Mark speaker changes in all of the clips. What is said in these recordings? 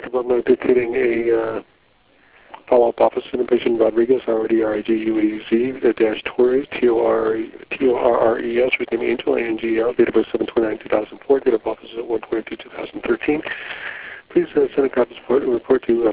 Speaker 1: I'm dictating a follow-up office in patient Rodriguez, RDRIGUEZ-Torres, Torres, with name Angel, ANGEL, date of birth 7/29/2004, date of office at 1/22/2013. Please send a copy of the report to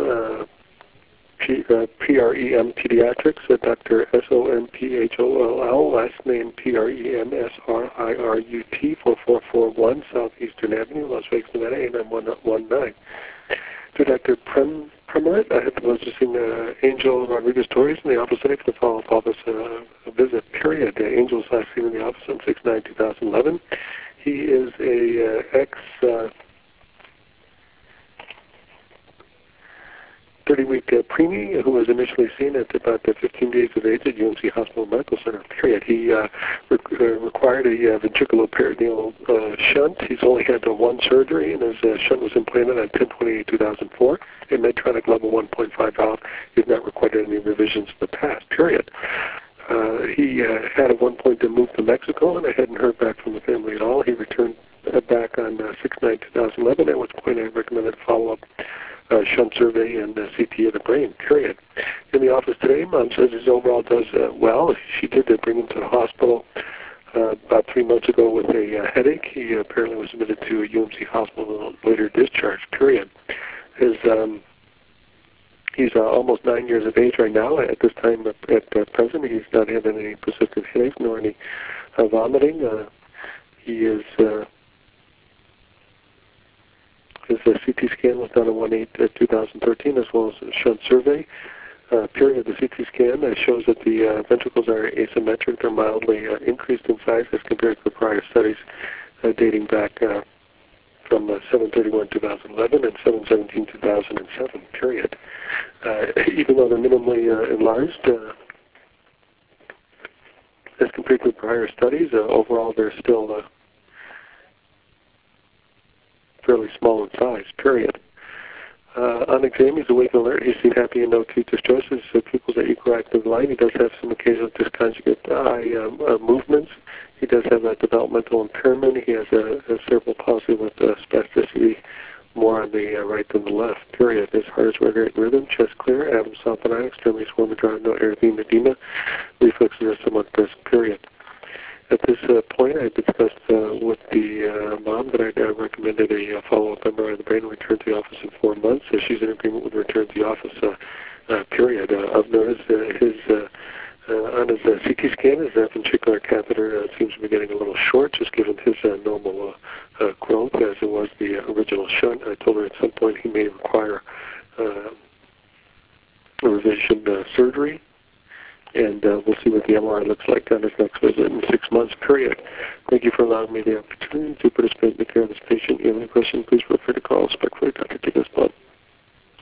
Speaker 1: PREM Pediatrics, Dr. SOMPHOLL, last name PREMSRIRUT, 4441 Southeastern Avenue, Las Vegas, Nevada, 89119. To Dr. Premarit, I have was seeing Angel Rodriguez Torres in the office today for the follow-up office visit, period. Angel's last seen in the office on 6/9/2011. He is a ex-30-week preemie who was initially seen at about 15 days of age at UNC Hospital Medical Center, period. He required a ventriculoperitoneal shunt. He's only had one surgery, and his shunt was implanted on 10/28/2004. A Medtronic level 1.5 valve. He's not required any revisions in the past, period. He had at one point to move to Mexico, and I hadn't heard back from the family at all. He returned back on 6/9/2011, at which point I recommended a follow-up shunt survey and CT of the brain, period. In the office today, Mom says his overall does well. She did bring him to the hospital about 3 months ago with a headache. He apparently was admitted to a UMC hospital and later discharged, period. He's almost 9 years of age right now. At this time, at present, he's not having any persistent headaches nor any vomiting. He is... His CT scan was done on 1/8/2013, as well as a shunt survey. Period. The CT scan shows that the ventricles are asymmetric. They're mildly increased in size as compared to the prior studies dating back from 7/31/2011 and 7/17/2007. Period. Even though they're minimally enlarged as compared to the prior studies, overall they're still fairly small in size, period. On exam, he's awake and alert. He's seen happy and no acute distress. His pupils are equal-active light. He does have some occasional disconjugate eye movements. He does have a developmental impairment. He has a cerebral palsy with spasticity more on the right than the left, period. His heart is regular in rhythm, chest clear, abdomen sulfonide, extremely swollen, dry, no erythema, edema. Reflexes are somewhat present, period. At this point, I discussed with the mom that I recommended a follow-up MRI of the brain and return to the office in 4 months. She's in agreement with return to the office, period. I've noticed on his CT scan, his ventricular catheter seems to be getting a little short, just given his normal growth, as it was the original shunt. I told her at some point he may require a revision surgery. And we'll see what the MRI looks like on his next visit in 6 months, period. Thank you for allowing me the opportunity to participate in the care of this patient. If you have any questions, please feel free to call. Respectfully, Dr. Tigges Blood.